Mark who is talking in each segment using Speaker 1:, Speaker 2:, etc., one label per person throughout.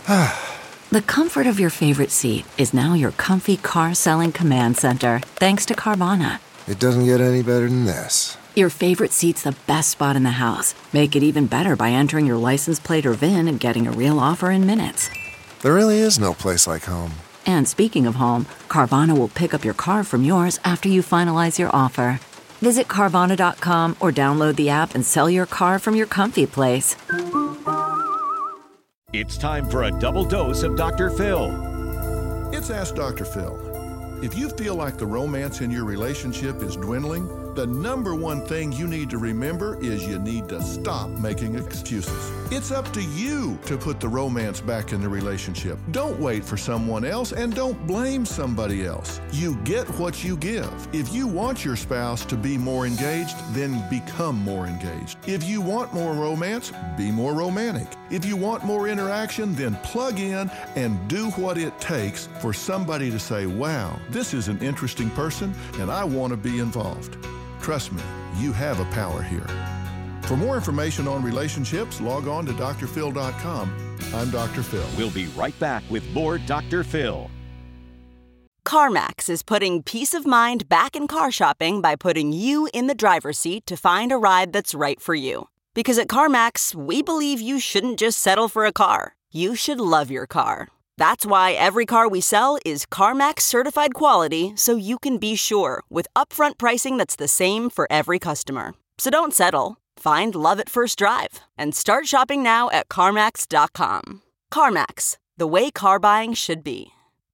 Speaker 1: The comfort of your favorite seat is now your comfy car selling command center, thanks to Carvana.
Speaker 2: It doesn't get any better than this.
Speaker 1: Your favorite seat's the best spot in the house. Make it even better by entering your license plate or VIN and getting a real offer in minutes.
Speaker 2: There really is no place like home.
Speaker 1: And speaking of home, Carvana will pick up your car from yours after you finalize your offer. Visit Carvana.com or download the app and sell your car from your comfy place.
Speaker 3: It's time for a double dose of Dr. Phil.
Speaker 4: It's Ask Dr. Phil. If you feel like the romance in your relationship is dwindling, the number one thing you need to remember is you need to stop making excuses. It's up to you to put the romance back in the relationship. Don't wait for someone else and don't blame somebody else. You get what you give. If you want your spouse to be more engaged, then become more engaged. If you want more romance, be more romantic. If you want more interaction, then plug in and do what it takes for somebody to say, wow, this is an interesting person and I want to be involved. Trust me, you have a power here. For more information on relationships, log on to drphil.com. I'm Dr. Phil.
Speaker 3: We'll be right back with more Dr. Phil.
Speaker 5: CarMax is putting peace of mind back in car shopping by putting you in the driver's seat to find a ride that's right for you. Because at CarMax, we believe you shouldn't just settle for a car. You should love your car. That's why every car we sell is CarMax certified quality, so you can be sure with upfront pricing that's the same for every customer. So don't settle. Find love at first drive and start shopping now at CarMax.com. CarMax, the way car buying should be.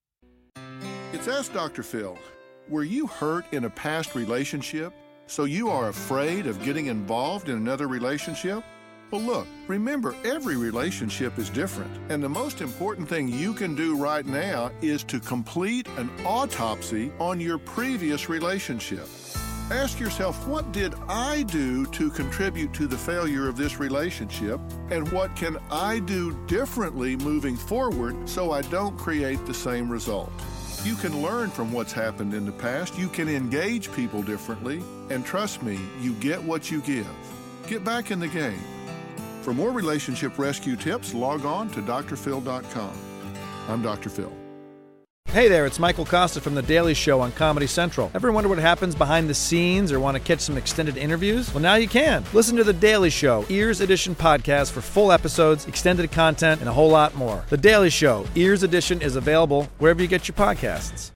Speaker 4: It's Ask Dr. Phil. Were you hurt in a past relationship, so you are afraid of getting involved in another relationship? Well, look, remember, every relationship is different, and the most important thing you can do right now is to complete an autopsy on your previous relationship. Ask yourself, what did I do to contribute to the failure of this relationship, and what can I do differently moving forward so I don't create the same result? You can learn from what's happened in the past, you can engage people differently, and trust me, you get what you give. Get back in the game. For more relationship rescue tips, log on to drphil.com. I'm Dr. Phil.
Speaker 6: Hey there, it's Michael Costa from The Daily Show on Comedy Central. Ever wonder what happens behind the scenes or want to catch some extended interviews? Well, now you can. Listen to The Daily Show, Ears Edition podcast for full episodes, extended content, and a whole lot more. The Daily Show, Ears Edition is available wherever you get your podcasts.